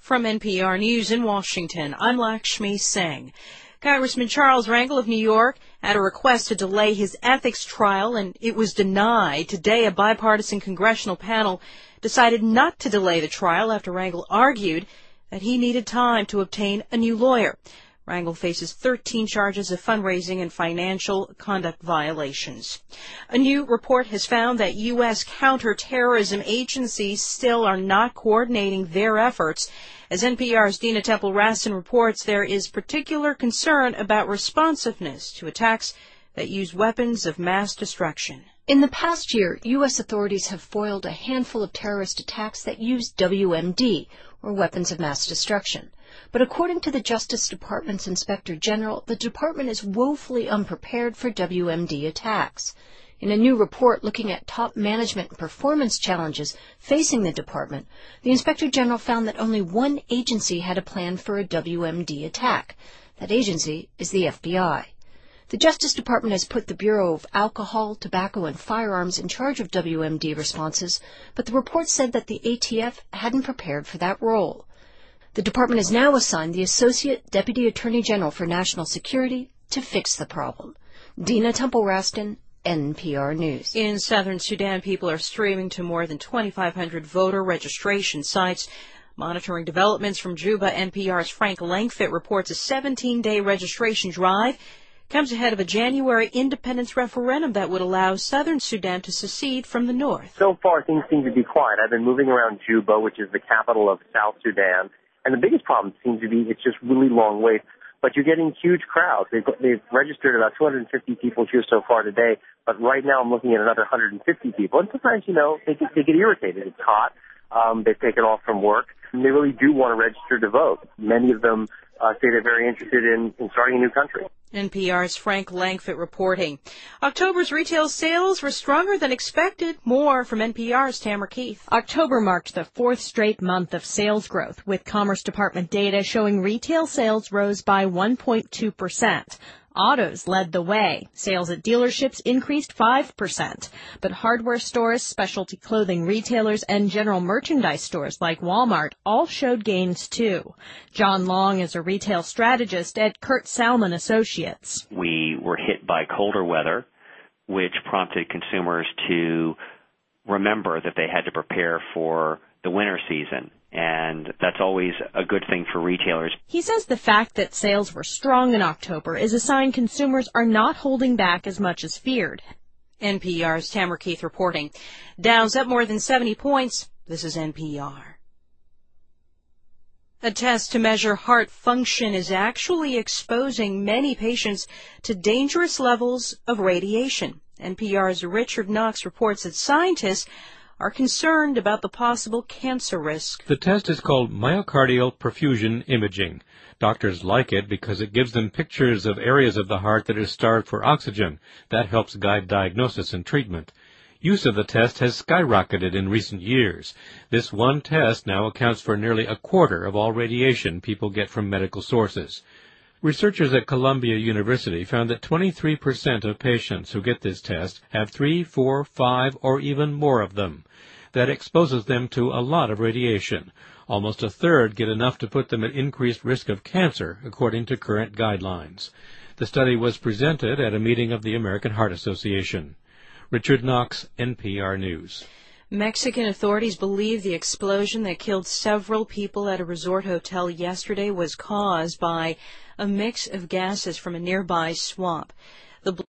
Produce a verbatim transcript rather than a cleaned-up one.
From N P R News in Washington, I'm Lakshmi Singh. Congressman Charles Rangel of New York had a request to delay his ethics trial, and it was denied. Today, a bipartisan congressional panel decided not to delay the trial after Rangel argued that he needed time to obtain a new lawyer. Rangel faces thirteen charges of fundraising and financial conduct violations. A new report has found that U S counterterrorism agencies still are not coordinating their efforts. As N P R's Dina Temple-Raston reports, there is particular concern about responsiveness to attacks that use weapons of mass destruction. In the past year, U S authorities have foiled a handful of terrorist attacks that use W M D, or weapons of mass destruction. But according to the Justice Department's Inspector General, the department is woefully unprepared for W M D attacks. In a new report looking at top management and performance challenges facing the department, the Inspector General found that only one agency had a plan for a W M D attack. That agency is the F B I. The Justice Department has put the Bureau of Alcohol, Tobacco, and Firearms in charge of W M D responses, but the report said that the A T F hadn't prepared for that role. The department has now assigned the Associate Deputy Attorney General for National Security to fix the problem. Dina Temple-Raston, N P R News. In southern Sudan, people are streaming to more than twenty-five hundred voter registration sites. Monitoring developments from Juba, N P R's Frank Langfitt reports a seventeen-day registration drive comes ahead of a January independence referendum that would allow southern Sudan to secede from the north. So far, things seem to be quiet. I've been moving around Juba, which is the capital of South Sudan, and the biggest problem seems to be it's just really long waits. But you're getting huge crowds. They've, they've registered about two hundred fifty people here so far today, but right now I'm looking at another one hundred fifty people. And sometimes, you know, they get, they get irritated. It's hot. Um, they've taken off from work, and they really do want to register to vote. Many of them uh, say they're very interested in, in starting a new country. N P R's Frank Langfitt reporting. October's retail sales were stronger than expected. More from N P R's Tamara Keith. October marked the fourth straight month of sales growth, with Commerce Department data showing retail sales rose by one point two percent. Autos led the way. Sales at dealerships increased five percent. But hardware stores, specialty clothing retailers, and general merchandise stores like Walmart all showed gains too. John Long is a retail strategist at Kurt Salmon Associates. We were hit by colder weather, which prompted consumers to remember that they had to prepare for the winter season. And that's always a good thing for retailers. He says the fact that sales were strong in October is a sign consumers are not holding back as much as feared. N P R's Tamara Keith reporting. Dow's up more than seventy points. This is N P R. A test to measure heart function is actually exposing many patients to dangerous levels of radiation. N P R's Richard Knox reports that scientists are concerned about the possible cancer risk. The test is called myocardial perfusion imaging. Doctors like it because it gives them pictures of areas of the heart that are starved for oxygen. That helps guide diagnosis and treatment. Use of the test has skyrocketed in recent years. This one test now accounts for nearly a quarter of all radiation people get from medical sources. Researchers at Columbia University found that twenty-three percent of patients who get this test have three, four, five, or even more of them. That exposes them to a lot of radiation. Almost a third get enough to put them at increased risk of cancer, according to current guidelines. The study was presented at a meeting of the American Heart Association. Richard Knox, N P R News. Mexican authorities believe the explosion that killed several people at a resort hotel yesterday was caused by a mix of gases from a nearby swamp. The